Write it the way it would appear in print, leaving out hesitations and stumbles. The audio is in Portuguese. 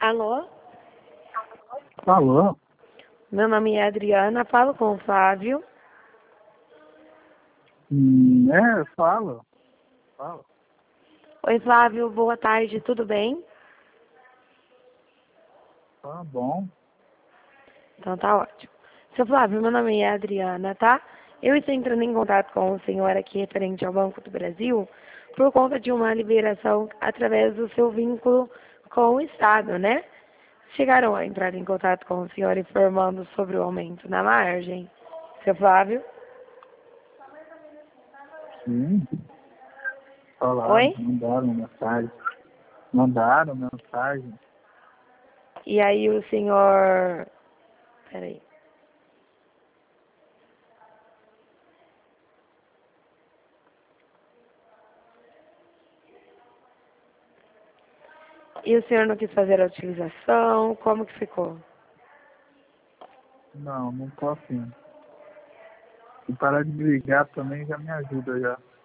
Alô? Alô? Meu nome é Adriana, falo com o Flávio. Fala. Oi, Flávio, boa tarde, tudo bem? Tá bom. Então tá ótimo. Seu Flávio, meu nome é Adriana, tá? Eu estou entrando em contato com o senhor aqui referente ao Banco do Brasil por conta de uma liberação através do seu vínculo com o Estado, né? Chegaram a entrar em contato com o senhor informando sobre o aumento na margem. Seu Flávio? Sim. Falaram, Oi? mandaram mensagem. Mandaram mensagem. E aí o senhor... Peraí. E o senhor não quis fazer a utilização? Como que ficou? Não tô afim. Se parar de brigar também já me ajuda já.